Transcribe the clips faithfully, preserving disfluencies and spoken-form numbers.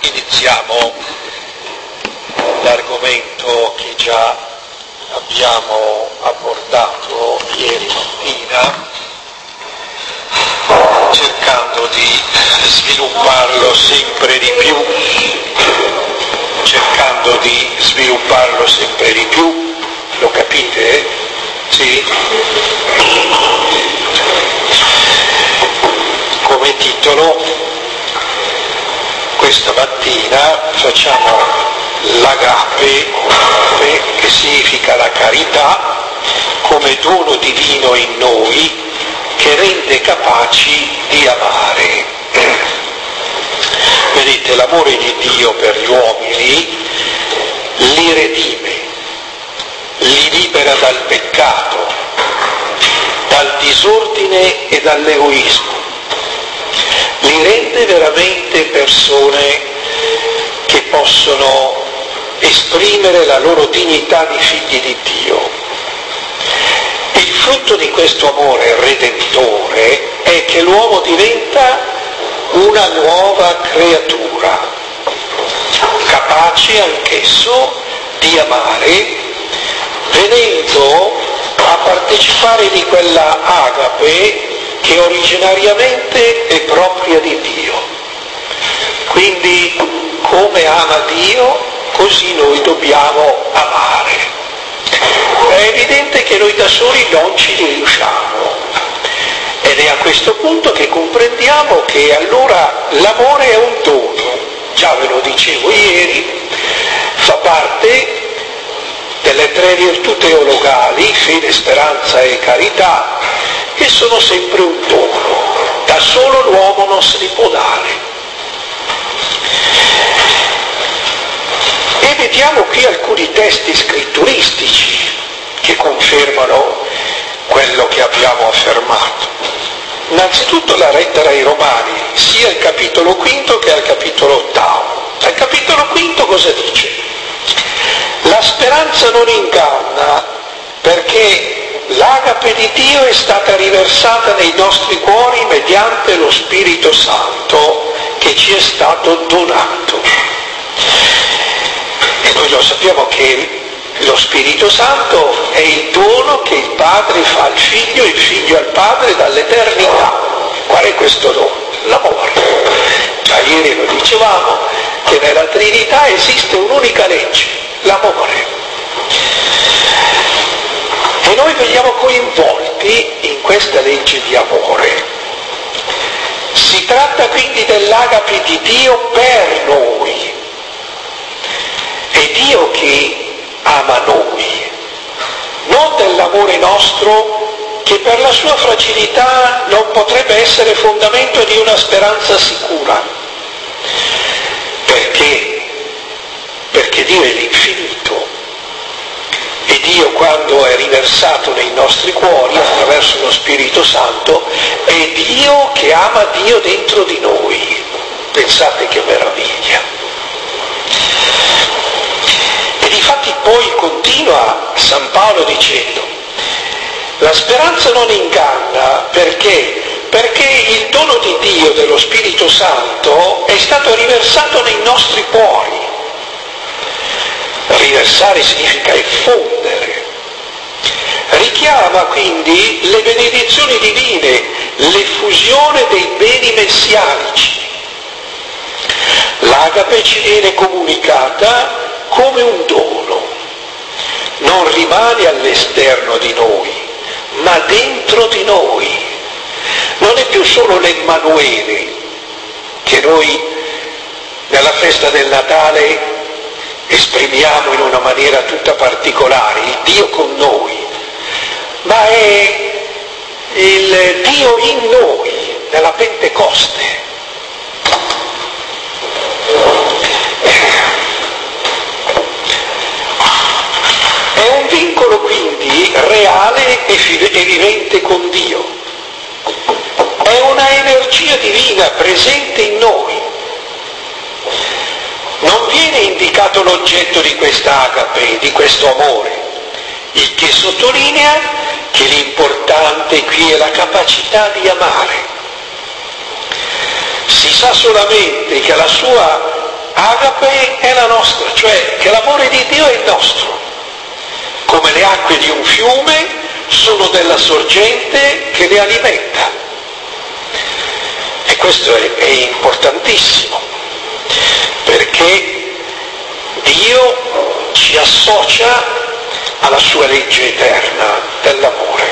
Iniziamo l'argomento che già abbiamo abordato ieri mattina, cercando di svilupparlo sempre di più, cercando di svilupparlo sempre di più, lo capite? Sì? Come titolo, questa mattina facciamo l'agape, che significa la carità, come dono divino in noi che rende capaci di amare. Vedete, l'amore di Dio per gli uomini li redime, li libera dal peccato, dal disordine e dall'egoismo. Li rende veramente persone che possono esprimere la loro dignità di figli di Dio. Il frutto di questo amore redentore è che l'uomo diventa una nuova creatura, capace anch'esso di amare, venendo a partecipare di quella agape che originariamente è propria di Dio. Quindi, come ama Dio, così noi dobbiamo amare. È evidente che noi da soli non ci riusciamo, ed è a questo punto che comprendiamo che allora l'amore è un dono, già ve lo dicevo ieri, fa parte delle tre virtù teologali, fede, speranza e carità, che sono sempre un dono. Da solo l'uomo non se li può dare. E vediamo qui alcuni testi scritturistici che confermano quello che abbiamo affermato. Innanzitutto la lettera ai Romani, sia il capitolo quinto che al capitolo ottavo. Al capitolo quinto cosa dice? La speranza non inganna, perché l'agape di Dio è stata riversata nei nostri cuori mediante lo Spirito Santo che ci è stato donato. E noi lo sappiamo che lo Spirito Santo è il dono che il Padre fa al Figlio, il Figlio al Padre dall'eternità. Qual è questo dono? L'amore. Già ieri lo dicevamo che nella Trinità esiste un'unica legge, l'amore. E noi veniamo coinvolti in questa legge di amore. Si tratta quindi dell'agape di Dio per noi. È Dio che ama noi, non dell'amore nostro che per la sua fragilità non potrebbe essere fondamento di una speranza sicura. Perché? Perché Dio è l'infinito. E Dio, quando è riversato nei nostri cuori attraverso lo Spirito Santo, è Dio che ama Dio dentro di noi. Pensate che meraviglia. E difatti poi continua San Paolo dicendo: la speranza non inganna, perché? Perché il dono di Dio, dello Spirito Santo, è stato riversato nei nostri cuori. Riversare significa effondere. Richiama quindi le benedizioni divine, l'effusione dei beni messianici. L'agape ci viene comunicata come un dono, non rimane all'esterno di noi, ma dentro di noi. Non è più solo l'Emmanuele che noi nella festa del Natale esprimiamo in una maniera tutta particolare, il Dio con noi, ma è il Dio in noi, nella Pentecoste. È un vincolo quindi reale e vivente con Dio. È una energia divina presente in noi. Non viene indicato l'oggetto di questa agape, di questo amore, il che sottolinea che l'importante qui è la capacità di amare. Si sa solamente che la sua agape è la nostra, cioè che l'amore di Dio è il nostro, come le acque di un fiume sono della sorgente che le alimenta. E questo è, è importantissimo, perché Dio ci associa alla sua legge eterna dell'amore.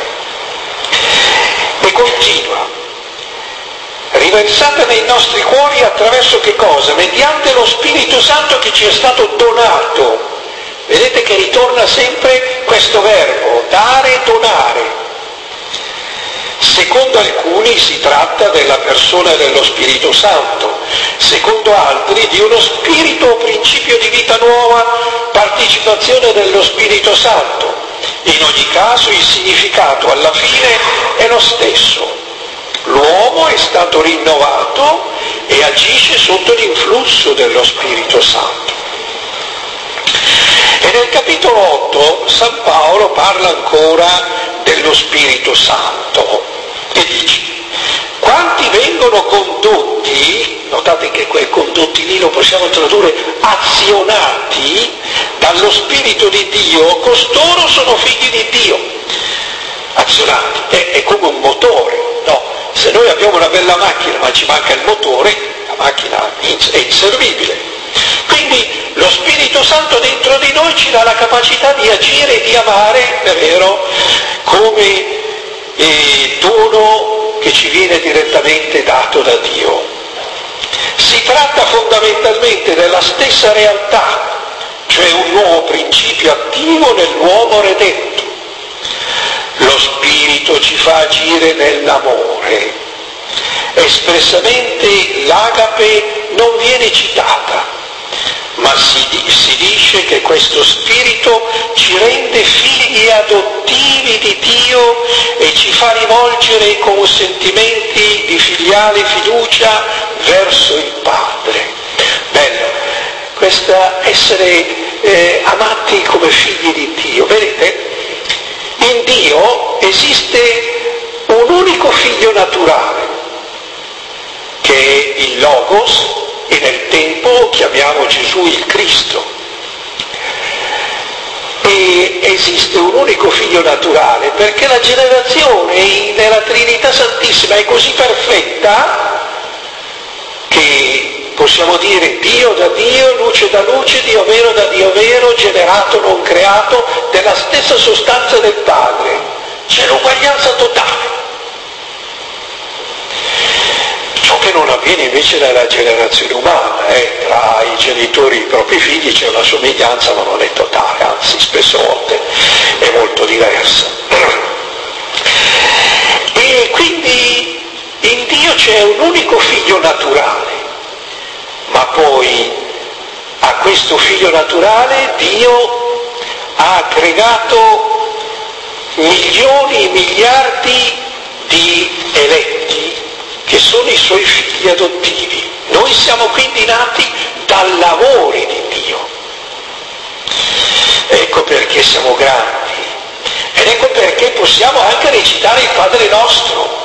E continua, riversata nei nostri cuori attraverso che cosa? Mediante lo Spirito Santo che ci è stato donato. Vedete che ritorna sempre questo verbo, dare e donare. Secondo alcuni si tratta della persona dello Spirito Santo, secondo altri di uno spirito o principio di vita nuova, partecipazione dello Spirito Santo. In ogni caso il significato alla fine è lo stesso. L'uomo è stato rinnovato e agisce sotto l'influsso dello Spirito Santo. E nel capitolo otto San Paolo parla ancora dello Spirito Santo e dice: quanti vengono condotti, notate che quei condotti lì lo possiamo tradurre azionati dallo Spirito di Dio, costoro sono figli di Dio. Azionati, è, è come un motore, no? Se noi abbiamo una bella macchina ma ci manca il motore, la macchina è inservibile. Quindi lo Spirito Santo dentro di noi ci dà la capacità di agire e di amare, è vero, come eh, dono che ci viene direttamente dato da Dio. Si tratta fondamentalmente della stessa realtà, cioè un nuovo principio attivo nell'uomo redento. Lo Spirito ci fa agire nell'amore. Espressamente l'agape non viene citata, ma si, si dice che questo Spirito ci rende figli adottivi di Dio e ci fa rivolgere con sentimenti di filiale fiducia verso il Padre. Bello, questa essere eh, amati come figli di Dio. Vedete, in Dio esiste un unico figlio naturale, che è il Logos, e nel tempo chiamiamo Gesù il Cristo. E esiste un unico figlio naturale perché la generazione nella Trinità Santissima è così perfetta che possiamo dire Dio da Dio, luce da luce, Dio vero da Dio vero, generato non creato, della stessa sostanza del Padre. C'è l'uguaglianza totale. Ciò che non avviene invece nella generazione umana, eh, tra i genitori e i propri figli c'è una somiglianza ma non è totale, anzi spesso volte è molto diversa. E quindi in Dio c'è un unico figlio naturale, ma poi a questo figlio naturale Dio ha aggregato milioni e miliardi di eletti che sono i suoi figli adottivi. Noi siamo quindi nati dall'amore di Dio. Ecco perché siamo grandi ed ecco perché possiamo anche recitare il Padre nostro.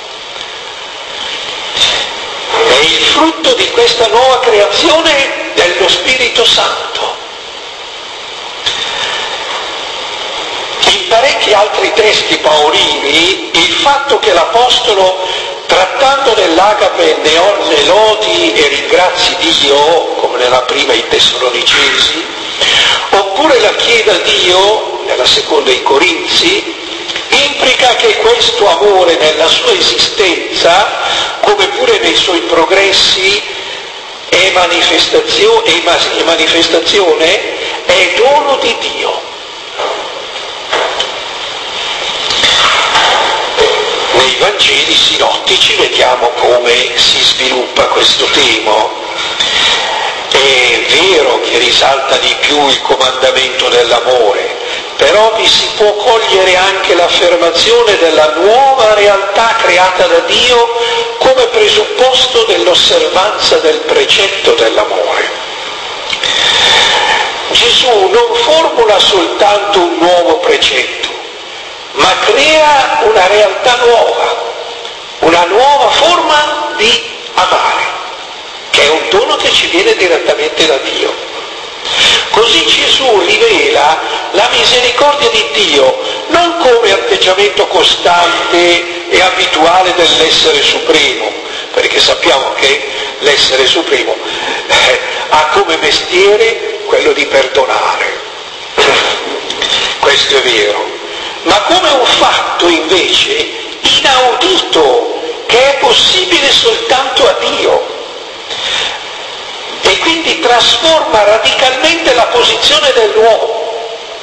È il frutto di questa nuova creazione dello Spirito Santo. In parecchi altri testi paolini il fatto che l'Apostolo, trattando dell'agape, ne lodi e ringrazi Dio, come nella prima ai Tessalonicesi, oppure la chieda a Dio, nella seconda ai Corinzi, implica che questo amore nella sua esistenza, come pure nei suoi progressi, è manifestazione, è manifestazione, è dono di Dio. Nei Vangeli sinottici vediamo come si sviluppa questo tema. È vero che risalta di più il comandamento dell'amore, però vi si può cogliere anche l'affermazione della nuova realtà creata da Dio come presupposto dell'osservanza del precetto dell'amore. Gesù non formula soltanto un nuovo precetto, ma crea una realtà nuova, una nuova forma di amare, che è un dono che ci viene direttamente da Dio. Così Gesù rivela la misericordia di Dio non come atteggiamento costante e abituale dell'essere supremo, perché sappiamo che l'essere supremo eh, ha come mestiere quello di perdonare. Questo è vero, ma come un fatto invece inaudito che è possibile soltanto a Dio. E quindi trasforma radicalmente la posizione dell'uomo.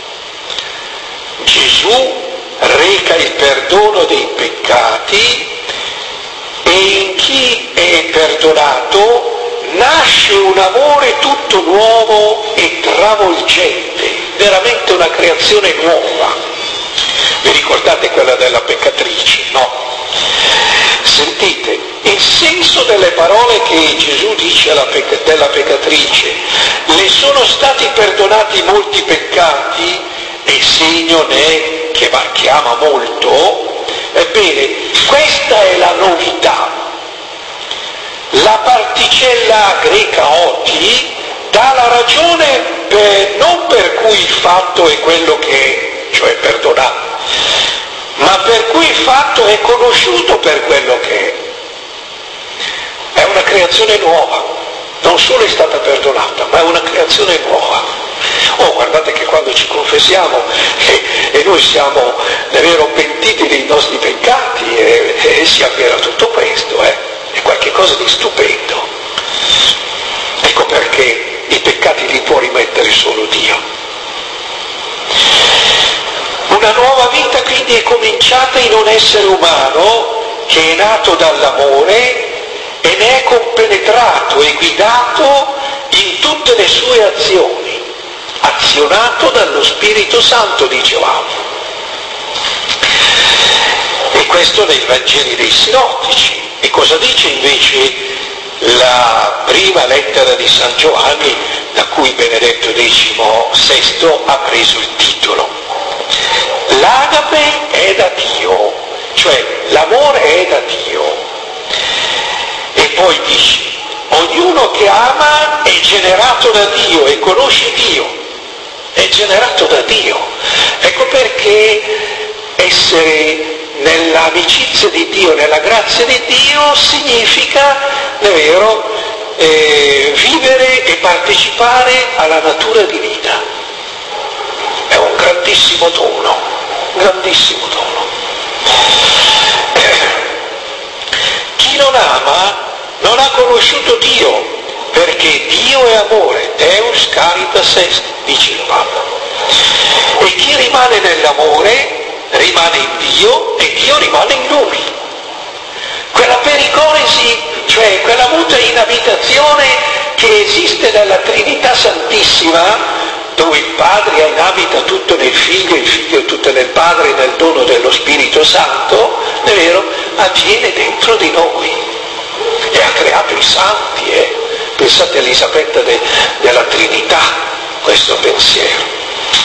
Gesù reca il perdono dei peccati e in chi è perdonato nasce un amore tutto nuovo e travolgente, veramente una creazione nuova. Vi ricordate quella della peccatrice, no? Sentite, il senso delle parole che Gesù dice alla pecc- della peccatrice, le sono stati perdonati molti peccati e segno ne è che, va, che ama molto. Ebbene, questa è la novità. La particella greca oti dà la ragione per, non per cui il fatto è quello che è, cioè perdonato, ma per cui il fatto è conosciuto per quello che è. È una creazione nuova, non solo è stata perdonata, ma è una creazione nuova. Oh, guardate che quando ci confessiamo e, e noi siamo davvero pentiti dei nostri peccati e, e si avvera tutto questo, eh? È qualcosa di stupendo. Ecco perché i peccati li può rimettere solo Dio. Una nuova vita quindi è cominciata in un essere umano che è nato dall'amore e ne è compenetrato e guidato in tutte le sue azioni, azionato dallo Spirito Santo, dicevamo. E questo nei Vangeli dei Sinottici. E cosa dice invece la prima lettera di San Giovanni, da cui Benedetto diciassette ha preso il titolo? L'agape è da Dio, cioè l'amore è da Dio. E poi dice, ognuno che ama è generato da Dio e conosce Dio, è generato da Dio. Ecco perché essere nell'amicizia di Dio, nella grazia di Dio, significa, davvero, eh, vivere e partecipare alla natura divina. È un grandissimo dono, un grandissimo dono. Chi non ama non ha conosciuto Dio, perché Dio è amore, Deus caritas est, dice il Papa. E chi rimane nell'amore rimane in Dio e Dio rimane in lui. Quella pericoresi, cioè quella mutua inabitazione che esiste nella Trinità Santissima, dove il Padre inabita tutto nel Figlio, il Figlio tutto nel Padre, nel dono dello Spirito Santo, è vero, avviene dentro di noi e ha creato i santi. Eh? Pensate a Elisabetta de, della Trinità, questo pensiero.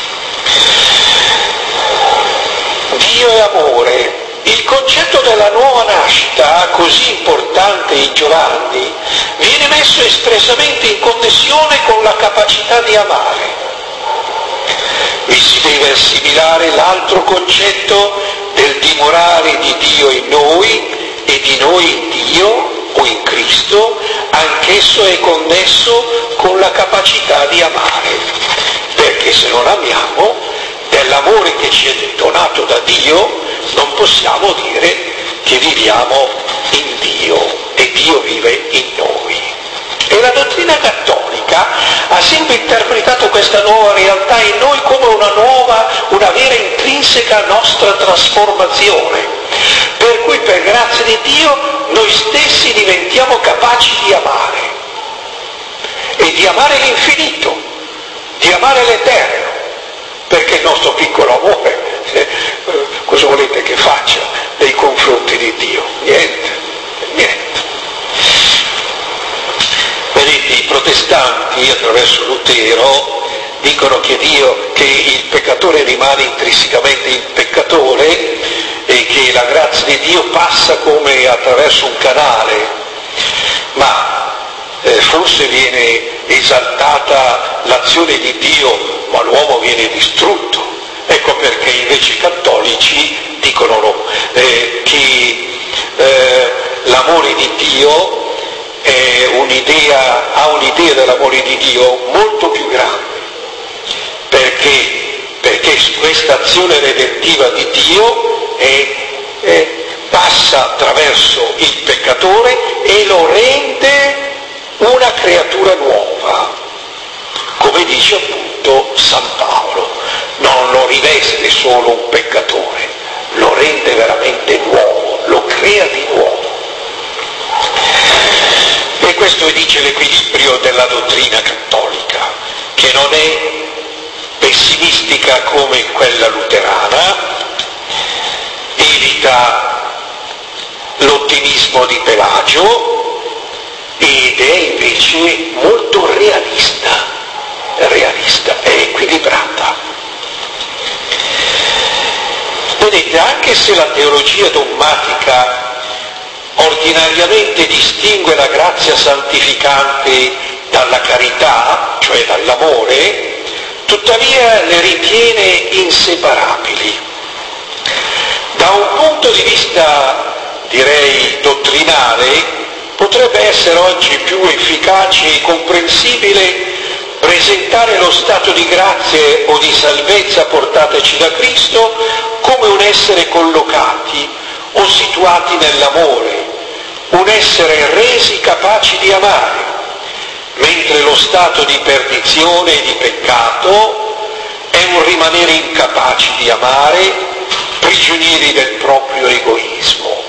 Dio è amore. Il concetto della nuova nascita, così importante in Giovanni, viene messo espressamente in connessione con la capacità di amare. Vi si deve assimilare l'altro concetto del dimorare di Dio in noi e di noi in Dio o in Cristo, anch'esso è connesso con la capacità di amare, perché se non amiamo, dell'amore che ci è donato da Dio, non possiamo dire che viviamo in Dio e Dio vive in noi. E la dottrina cattolica ha sempre interpretato questa nuova realtà in noi come una nuova, una vera intrinseca nostra trasformazione, per cui per grazia di Dio noi stessi diventiamo capaci di amare, e di amare l'infinito, di amare l'eterno, perché il nostro piccolo amore, eh, cosa volete che faccia nei confronti di Dio? Niente, niente. Vedete, i protestanti attraverso Lutero dicono che Dio, che il peccatore rimane intrinsecamente il peccatore e che la grazia di Dio passa come attraverso un canale, ma eh, forse viene esaltata l'azione di Dio, ma l'uomo viene distrutto. Ecco perché invece i cattolici dicono no, eh, che eh, l'amore di Dio è un'idea, ha un'idea dell'amore di Dio molto più grande, perché, perché questa azione redentiva di Dio è, è, passa attraverso il peccatore e lo rende una creatura nuova, come dice appunto San Paolo, non lo riveste solo un peccatore, lo rende veramente nuovo, lo crea di nuovo. E questo dice l'equilibrio della dottrina cattolica, che non è pessimistica come quella luterana, evita l'ottimismo di Pelagio ed è invece molto realista, realista, è equilibrata. Vedete, anche se la teologia dogmatica ordinariamente distingue la grazia santificante dalla carità, cioè dall'amore, tuttavia le ritiene inseparabili. Da un punto di vista, direi, dottrinale, potrebbe essere oggi più efficace e comprensibile presentare lo stato di grazie o di salvezza portateci da Cristo come un essere collocati o situati nell'amore, un essere resi capaci di amare, mentre lo stato di perdizione e di peccato è un rimanere incapaci di amare, prigionieri del proprio egoismo.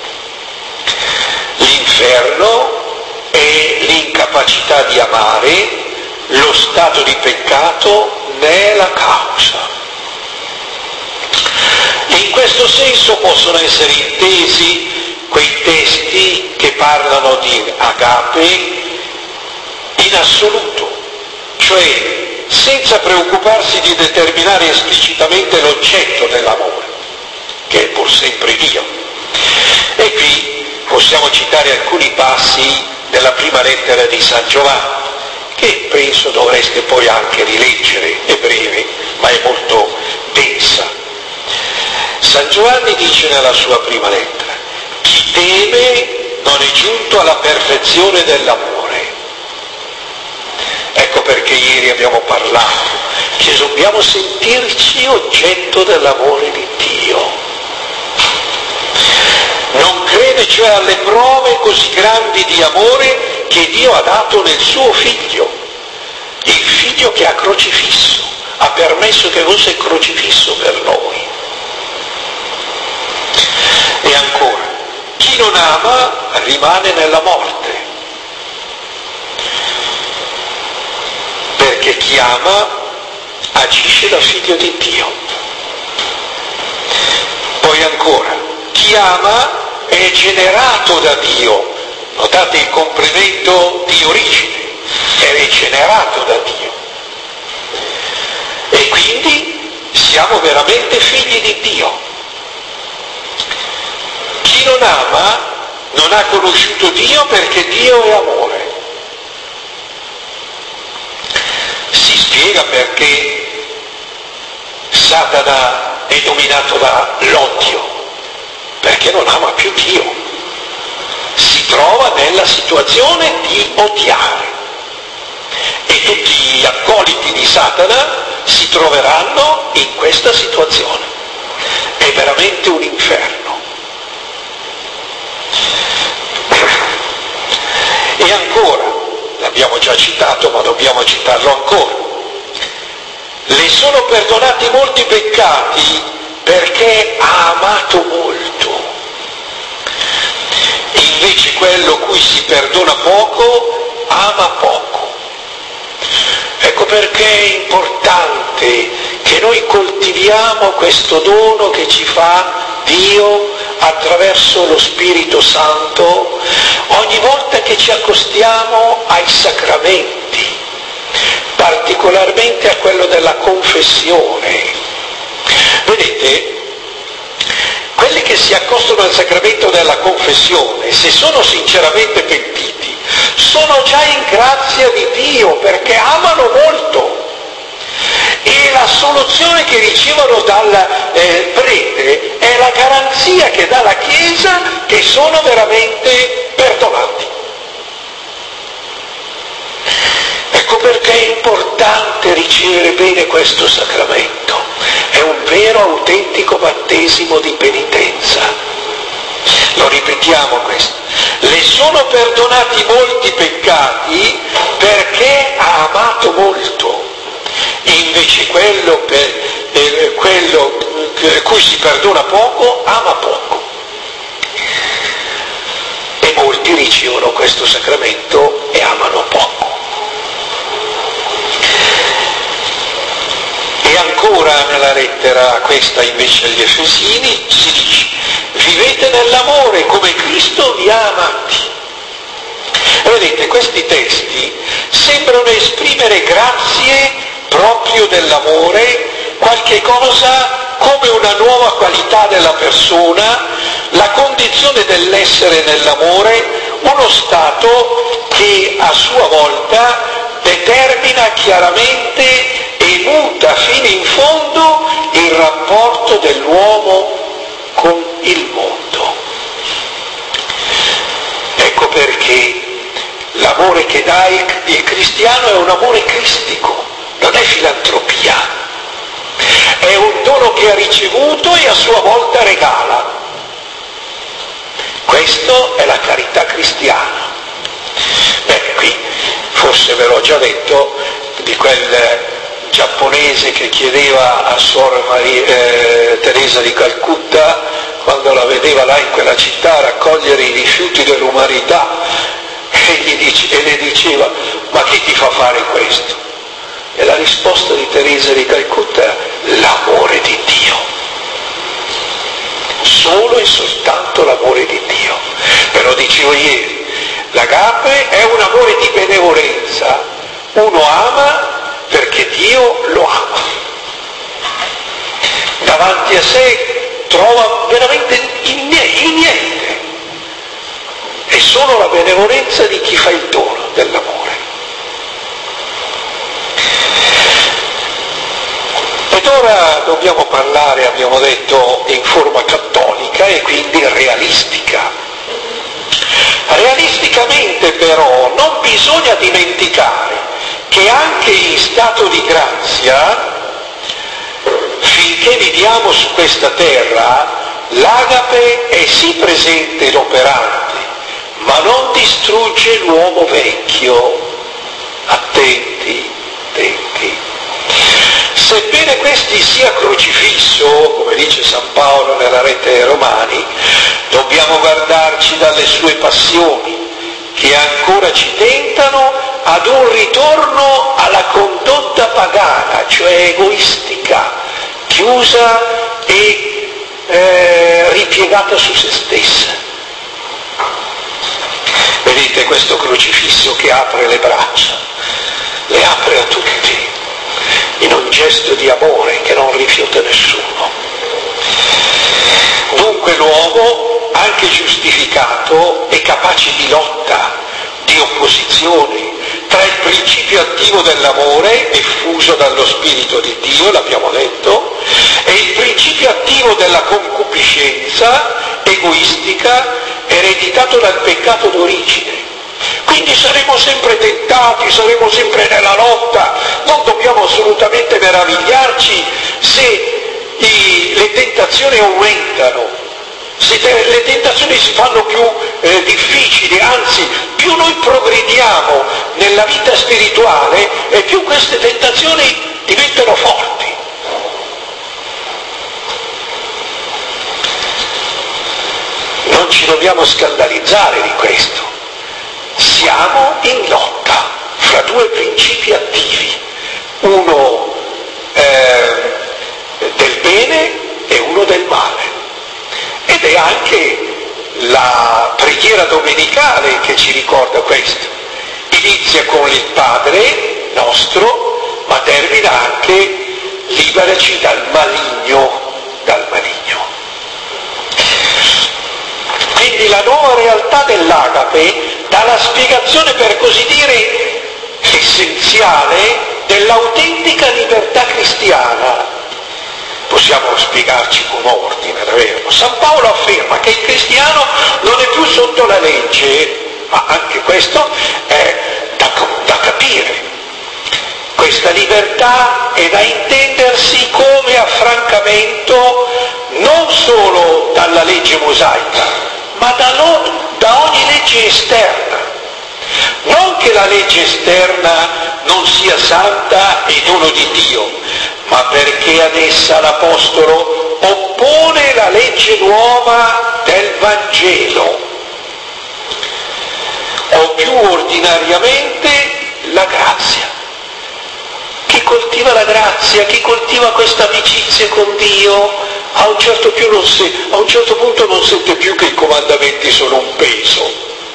L'inferno è l'incapacità di amare, lo stato di peccato ne è la causa. In questo senso possono essere intesi quei testi che parlano di agape in assoluto, cioè senza preoccuparsi di determinare esplicitamente l'oggetto dell'amore, che è pur sempre Dio. E qui possiamo citare alcuni passi della prima lettera di San Giovanni, che penso dovreste poi anche rileggere, è breve, ma è molto densa. San Giovanni dice nella sua prima lettera: chi teme non è giunto alla perfezione dell'amore. Ecco perché ieri abbiamo parlato che dobbiamo sentirci oggetto dell'amore di Dio. Non crede cioè alle prove così grandi di amore che Dio ha dato nel suo figlio, il figlio che ha crocifisso, ha permesso che fosse crocifisso per noi. E ancora, chi non ama rimane nella morte, perché chi ama agisce da figlio di Dio. Poi ancora, chi ama è generato da Dio, notate il complemento di origine, è generato da Dio. E quindi siamo veramente figli di Dio. Chi non ama non ha conosciuto Dio perché Dio è amore. Si spiega perché Satana è dominato dall'odio, perché non ama più Dio. Si trova nella situazione di odiare. E tutti gli accoliti di Satana si troveranno in questa situazione. È veramente un inferno. E ancora, l'abbiamo già citato ma dobbiamo citarlo ancora, le sono perdonati molti peccati perché ha amato molto. Invece quello cui si perdona poco ama poco. Ecco perché è importante che noi coltiviamo questo dono che ci fa Dio attraverso lo Spirito Santo ogni volta che ci accostiamo ai sacramenti, particolarmente a quello della confessione. Vedete, quelli che si accostano al sacramento della confessione, se sono sinceramente pentiti, sono già in grazia di Dio perché amano molto. E la soluzione che ricevono dal eh, prete è la garanzia che dà la Chiesa che sono veramente perdonati. Ecco perché è importante ricevere bene questo sacramento. È un vero, autentico battesimo di penitenza. Lo ripetiamo questo. Le sono perdonati molti peccati perché ha amato molto. Invece quello, per, eh, quello per cui si perdona poco, ama poco. E molti ricevono questo sacramento e amano poco. E ancora nella lettera questa invece agli Efesini si dice: vivete nell'amore come Cristo vi ha amati. E vedete, questi testi sembrano esprimere grazie proprio dell'amore, qualche cosa come una nuova qualità della persona, la condizione dell'essere nell'amore, uno stato che a sua volta determina chiaramente e muta fino in fondo il rapporto dell'uomo con il mondo. Ecco perché l'amore che dà il, il cristiano è un amore cristico, non è filantropia, è un dono che ha ricevuto e a sua volta regala. Questo è la carità cristiana. Bene, qui forse ve l'ho già detto di quel giapponese che chiedeva a Suor Maria, eh, Teresa di Calcutta, quando la vedeva là in quella città raccogliere i rifiuti dell'umanità, e, gli dice, e le diceva: ma chi ti fa fare questo? E la risposta di Teresa di Calcutta è l'amore di Dio. Solo e soltanto l'amore di Dio. Ve lo dicevo ieri, l'agape è un amore di benevolenza. Uno ama perché Dio lo ama. Davanti a sé trova veramente in niente. È solo la benevolenza di chi fa il dono dell'amore. Ed ora dobbiamo parlare, abbiamo detto, in forma cattolica e quindi realistica. Realisticamente però non bisogna dimenticare che anche in stato di grazia, finché viviamo su questa terra, l'agape è sì presente ed operante, ma non distrugge l'uomo vecchio. Attenti, attenti. Sebbene questi sia crocifisso, come dice San Paolo nella Rete ai Romani, dobbiamo guardarci dalle sue passioni, che ancora ci tentano ad un ritorno alla condotta pagana, cioè egoistica, chiusa e eh, ripiegata su se stessa. Vedete questo crocifisso che apre le braccia, le apre a tutti, in un gesto di amore che non rifiuta nessuno. Dunque l'uomo, anche giustificato, è capace di lotta, di opposizione tra il principio attivo dell'amore, diffuso dallo Spirito di Dio, l'abbiamo detto, e il principio attivo della concupiscenza egoistica, ereditato dal peccato d'origine. Quindi saremo sempre tentati, saremo sempre nella lotta, non dobbiamo assolutamente meravigliarci se i, le tentazioni aumentano, se te, le tentazioni si fanno più eh, difficili, anzi più noi progrediamo nella vita spirituale e più queste tentazioni diventano forti. Non ci dobbiamo scandalizzare di questo. Siamo in lotta fra due principi attivi, uno eh, del bene e uno del male. Ed è anche la preghiera domenicale che ci ricorda questo. Inizia con il Padre nostro, ma termina anche liberaci dal maligno, dal maligno. Quindi la nuova realtà dell'agape dà la spiegazione, per così dire, essenziale dell'autentica libertà cristiana. Possiamo spiegarci con ordine, davvero. San Paolo afferma che il cristiano non è più sotto la legge, ma anche questo è da, da capire. Questa libertà è da intendersi come affrancamento non solo dalla legge mosaica, ma da, lo, da ogni legge esterna. Non che la legge esterna non sia santa e dono di Dio, ma perché ad essa l'Apostolo oppone la legge nuova del Vangelo, o più ordinariamente la grazia. Chi coltiva la grazia, chi coltiva questa amicizia con Dio, a un certo, più non se, a un certo punto non sente più che i comandamenti sono un peso,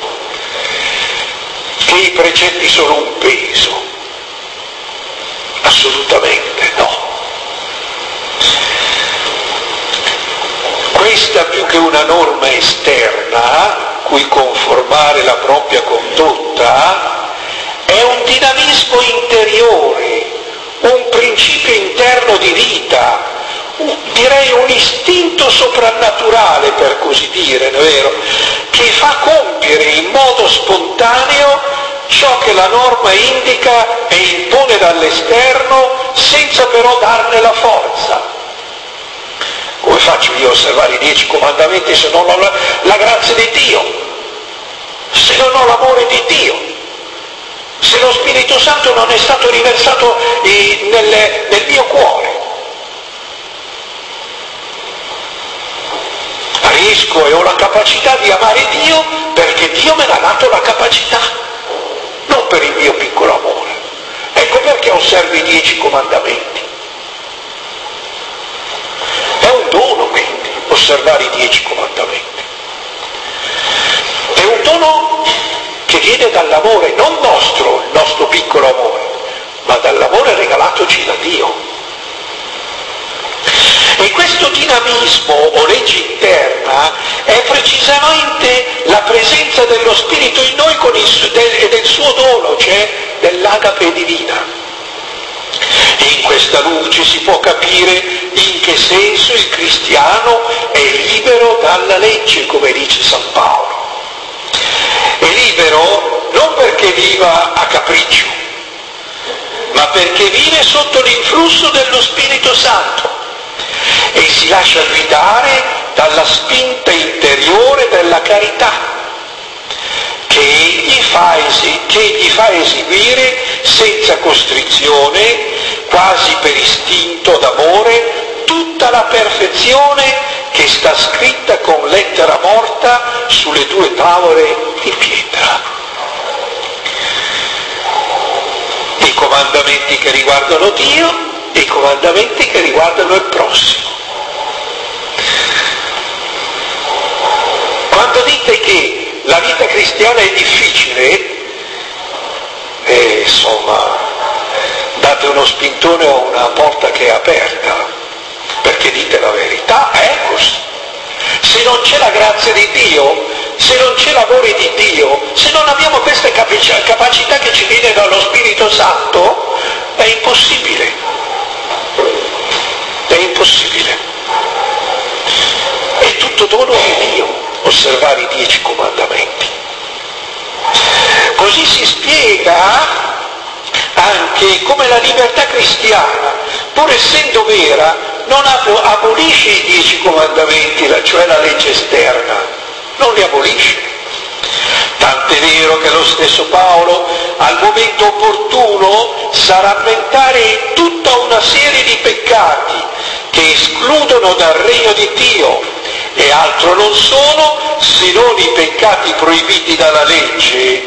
che i precetti sono un peso. Assolutamente no. Questa, più che una norma esterna cui conformare la propria condotta, è un dinamismo interiore, un principio interno di vita, un, direi un istinto soprannaturale, per così dire, è vero, che fa compiere in modo spontaneo ciò che la norma indica e impone dall'esterno, senza però darne la forza. Come faccio io a osservare i dieci comandamenti se non ho la, la grazia di Dio, se non ho l'amore di Dio, se lo Spirito Santo non è stato riversato eh, nel, nel mio cuore? Riesco e ho la capacità di amare Dio perché Dio me l'ha dato la capacità, non per il mio piccolo amore. Ecco perché osservo i dieci comandamenti. È un dono, quindi, osservare i dieci comandamenti. È un dono che viene dall'amore, non nostro, il nostro piccolo amore, ma dall'amore regalatoci da Dio. E questo dinamismo o legge interna è precisamente la presenza dello Spirito in noi con il, del, e del suo dono, cioè dell'agape divina. E in questa luce si può capire in che senso il cristiano è libero dalla legge, come dice San Paolo. È libero non perché viva a capriccio, ma perché vive sotto l'influsso dello Spirito Santo e si lascia guidare dalla spinta interiore della carità, che gli fa, esi- che gli fa eseguire senza costrizione, quasi per istinto d'amore, tutta la perfezione che sta scritta con lettera morta sulle due tavole di pietra. I comandamenti che riguardano Dio e i comandamenti che riguardano il prossimo. Quando dite che la vita cristiana è difficile, eh, insomma, date uno spintone a una porta che è aperta, perché dite la verità, è così. Se non c'è la grazia di Dio, se non c'è l'amore di Dio, se non abbiamo questa capacità che ci viene dallo Spirito Santo, è impossibile. È impossibile. È tutto dono di Dio osservare i dieci comandamenti. Così si spiega anche come la libertà cristiana, pur essendo vera, non abolisce i dieci comandamenti, cioè la legge esterna, non li abolisce. Tant'è vero che lo stesso Paolo al momento opportuno sa rammentare tutta una serie di peccati che escludono dal regno di Dio, e altro non sono se non i peccati proibiti dalla legge.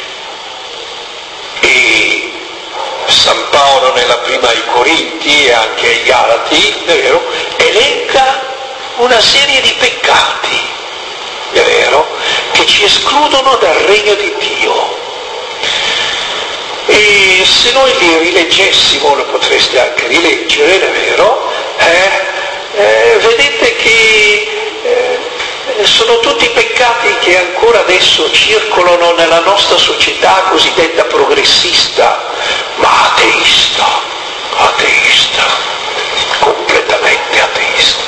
E San Paolo nella prima ai Corinti e anche ai Galati, è vero, elenca una serie di peccati, è vero, che ci escludono dal regno di Dio. E se noi li rileggessimo, lo potreste anche rileggere, è vero, eh, eh, vedete che eh, sono tutti peccati che ancora adesso circolano nella nostra società cosiddetta progressista, ma ateista, ateista, completamente ateista.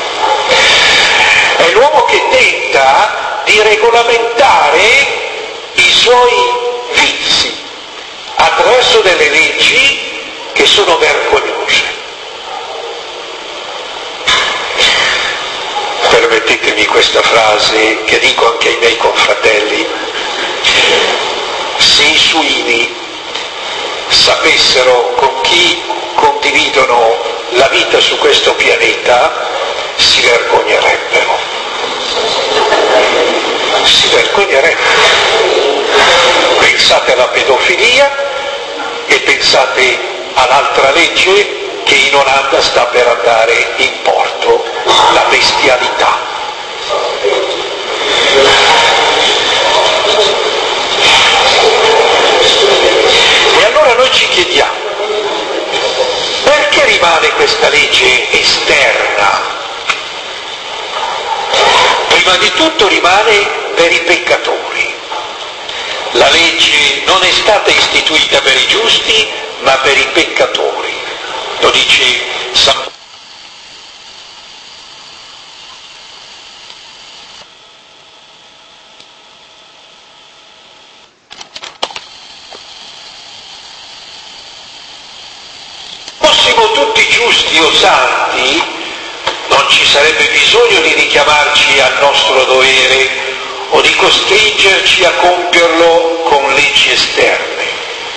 È l'uomo che tenta di regolamentare i suoi vizi attraverso delle leggi che sono vergognose. Permettetemi questa frase che dico anche ai miei confratelli: se i suini sapessero con chi condividono la vita su questo pianeta, si vergognerebbero. Si vergognerebbero. Pensate alla pedofilia e pensate all'altra legge che in Olanda sta per andare in porto, la bestialità. E allora noi ci chiediamo, perché rimane questa legge esterna? Prima di tutto rimane per i peccatori. La legge non è stata istituita per i giusti, ma per i peccatori. Lo dice San fossimo tutti giusti o santi, non ci sarebbe bisogno di richiamarci al nostro dovere o di costringerci a compierlo con leggi esterne,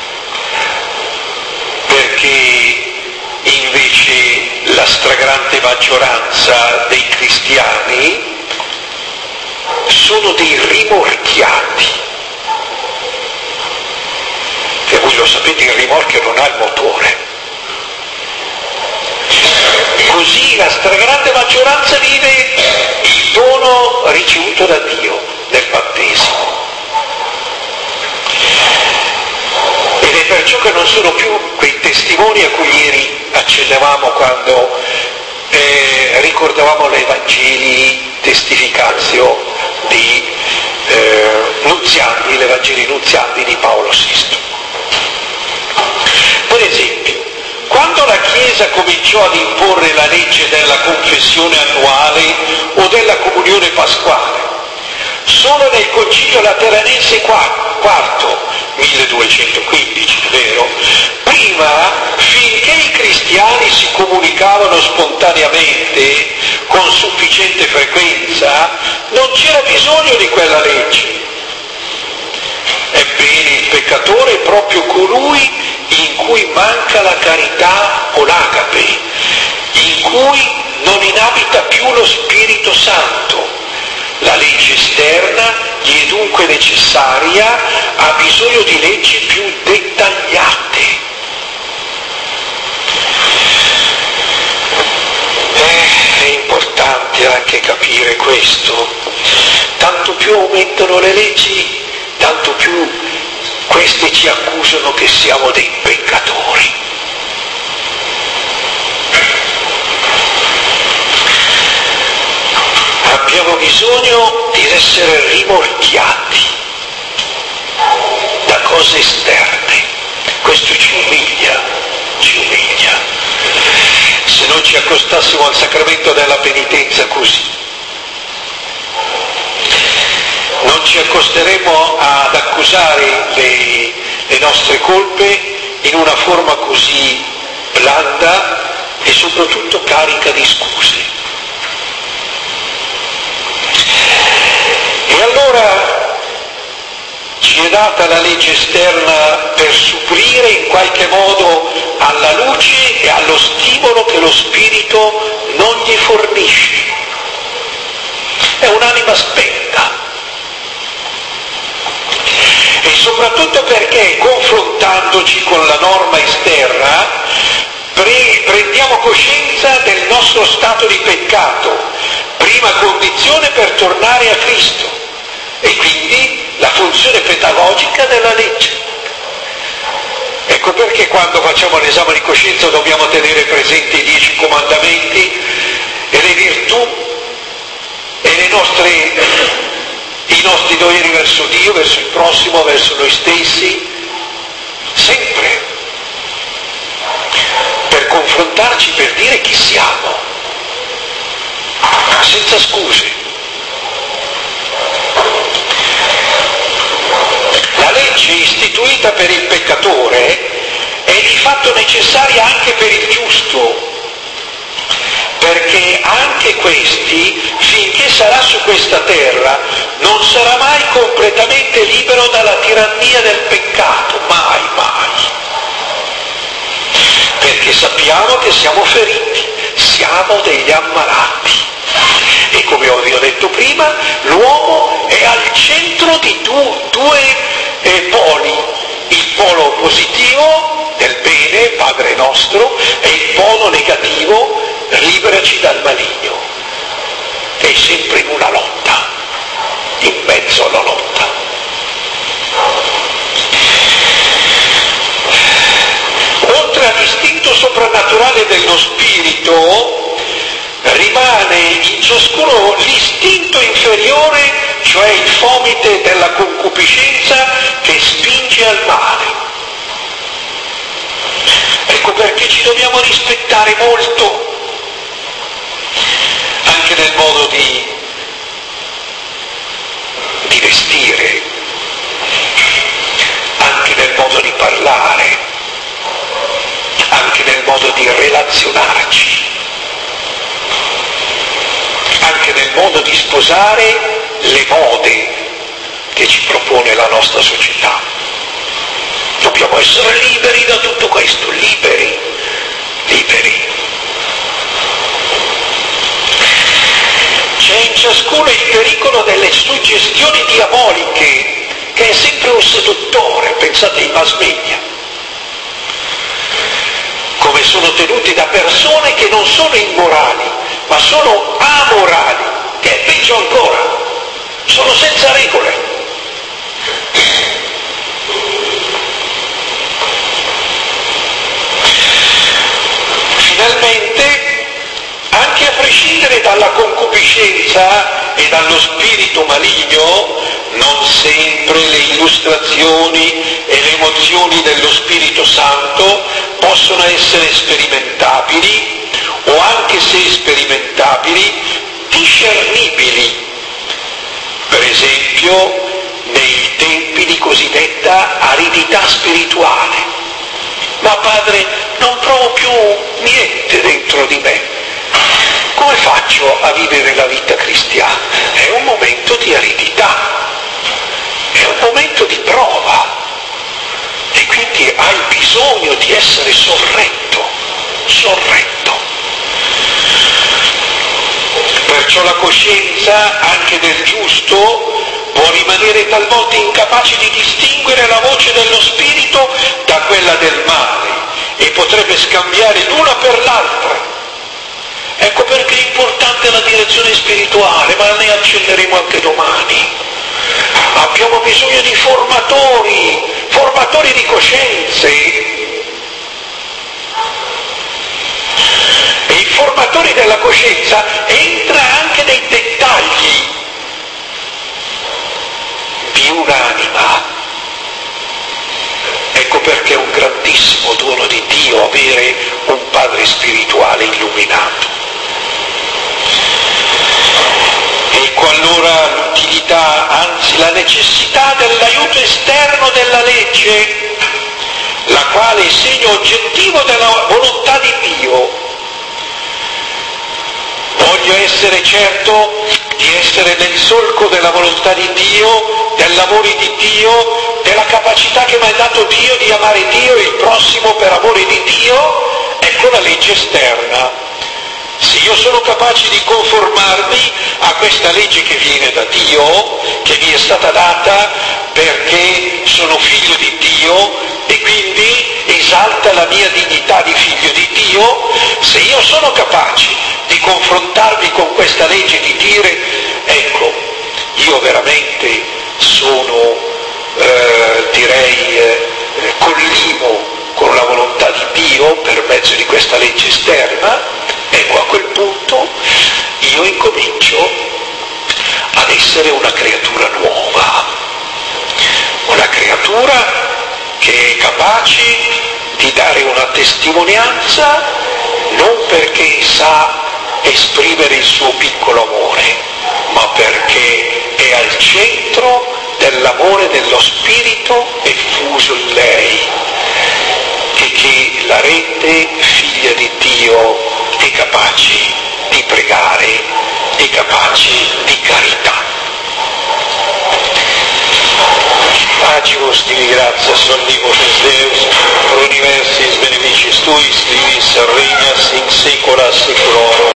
perché invece la stragrande maggioranza dei cristiani sono dei rimorchiati. E voi lo sapete, il rimorchio non ha il motore. Così la stragrande maggioranza vive il dono ricevuto da Dio nel battesimo. Ed è perciò che non sono più quei testimoni a cui ieri accennavamo quando eh, ricordavamo l'Evangeli testificazio di eh, Nuziandi, l'Evangeli Nuziandi di Paolo sesto. Per esempio, quando la Chiesa cominciò ad imporre la legge della confessione annuale o della comunione pasquale, solo nel Concilio Lateranense quarto, milleduecentoquindici, vero? Prima, finché i cristiani si comunicavano spontaneamente, con sufficiente frequenza, non c'era bisogno di quella legge. Ebbene, il peccatore è proprio colui in cui manca la carità o l'agape, in cui non inabita più lo Spirito Santo. La legge esterna gli è dunque necessaria, ha bisogno di leggi più dettagliate. Eh, è importante anche capire questo. Tanto più aumentano le leggi, tanto più queste ci accusano che siamo dei peccatori. Abbiamo bisogno di essere rimorchiati da cose esterne. Questo ci umilia, ci umilia. Se non ci accostassimo al sacramento della penitenza così, non ci accosteremo ad accusare le, le nostre colpe in una forma così blanda e soprattutto carica di scuse. E allora ci è data la legge esterna per supplire in qualche modo alla luce e allo stimolo che lo Spirito non gli fornisce. È un'anima spenta. E soprattutto perché, confrontandoci con la norma esterna, pre- prendiamo coscienza del nostro stato di peccato, prima condizione per tornare a Cristo, e quindi la funzione pedagogica della legge. Ecco perché quando facciamo l'esame di coscienza dobbiamo tenere presenti i dieci comandamenti e le virtù e le nostre, i nostri doveri verso Dio, verso il prossimo, verso noi stessi, sempre, per confrontarci, per dire chi siamo, senza scuse. La legge istituita per il peccatore è di fatto necessaria anche per il giusto, perché anche questi, finché sarà su questa terra, non sarà mai completamente libero dalla tirannia del peccato, mai, mai. Perché sappiamo che siamo feriti, siamo degli ammalati. E come vi ho detto prima, l'uomo è al centro di due, due eh, poli, il polo positivo del bene, Padre nostro, e il polo negativo, liberaci dal maligno. È sempre in una lotta, in mezzo alla lotta. Oltre all'istinto soprannaturale dello spirito, rimane in ciascuno l'istinto inferiore, cioè il fomite della concupiscenza che spinge al male. Ecco perché ci dobbiamo rispettare molto, anche nel modo di, di vestire, anche nel modo di parlare, anche nel modo di relazionarci, anche nel modo di sposare le mode che ci propone la nostra società. Dobbiamo essere liberi da tutto questo, liberi, liberi. C'è in ciascuno il pericolo delle suggestioni diaboliche, che è sempre un seduttore, pensate ai mass media, come sono tenuti da persone che non sono immorali, ma sono amorali, che è peggio ancora, sono senza regole. Finalmente, anche a prescindere dalla concupiscenza e dallo spirito maligno, non sempre le illustrazioni e le emozioni dello Spirito Santo possono essere sperimentabili, o anche se sperimentabili, discernibili. Per esempio, nei tempi di cosiddetta aridità spirituale. Ma padre, non provo più niente dentro di me. Come faccio a vivere la vita cristiana? È un momento di aridità, è un momento di prova, e quindi hai bisogno di essere sorretto, sorretto. Perciò la coscienza, anche del giusto, può rimanere talvolta incapace di distinguere la voce dello spirito da quella del male, e potrebbe scambiare l'una per l'altra. Ecco perché è importante la direzione spirituale, ma ne accenderemo anche domani. Abbiamo bisogno di formatori, formatori di coscienze. E il formatore della coscienza entra anche nei dettagli di un'anima. Ecco perché è un grandissimo dono di Dio avere un padre spirituale illuminato. Ecco allora l'utilità, anzi la necessità dell'aiuto esterno della legge, la quale è segno oggettivo della volontà di Dio. Voglio essere certo di essere nel solco della volontà di Dio, dell'amore di Dio, della capacità che mi ha dato Dio di amare Dio e il prossimo per amore di Dio. Ecco la legge esterna. Se io sono capace di conformarmi a questa legge che viene da Dio, che mi è stata data perché sono figlio di Dio e quindi esalta la mia dignità di figlio di Dio, se io sono capace di confrontarmi con questa legge, di dire, ecco, io veramente sono, eh, direi, eh, collimo con la volontà di Dio per mezzo di questa legge esterna, ecco a quel punto io incomincio dare una testimonianza non perché sa esprimere il suo piccolo amore, ma perché è al centro dell'amore dello Spirito effuso in lei e che la rende figlia di Dio e capace di pregare e capace di carità. Agimus Dei gratia omnipotens Deus, pro universis beneficis tuis, vivis regnas in saecula saeculorum.